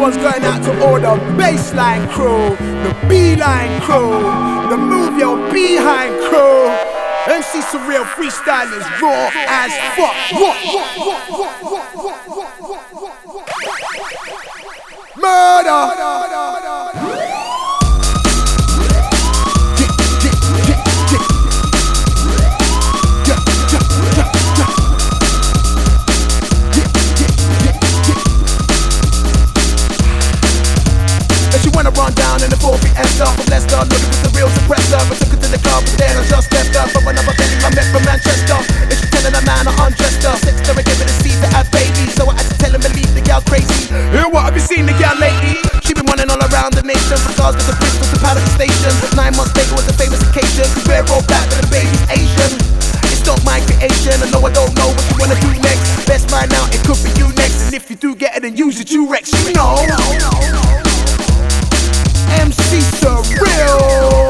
one's going out to all the baseline crew, the B-line crew, the Move Your Behind crew. MC Surreal freestylers raw as fuck. Murder. Run down in the 4-feet Esther from Leicester, looking for the real suppressor. I took it to the club, but then I just left her from another belly I met from Manchester. And she telling a man I undressed her, sexed her and gave her the seed to have babies. So I had to tell him to leave the girl crazy. What have you seen the girl lately? She been running all around the nation, from Glasgow to Bristol to Paddington Station. 9 months later was a famous occasion, cause we're all black but the baby's Asian. It's not my creation, I know I don't know what you wanna do next. Best find out, it could be you next. And if you do get it, then use it, you Rex, you know. MC Surreal.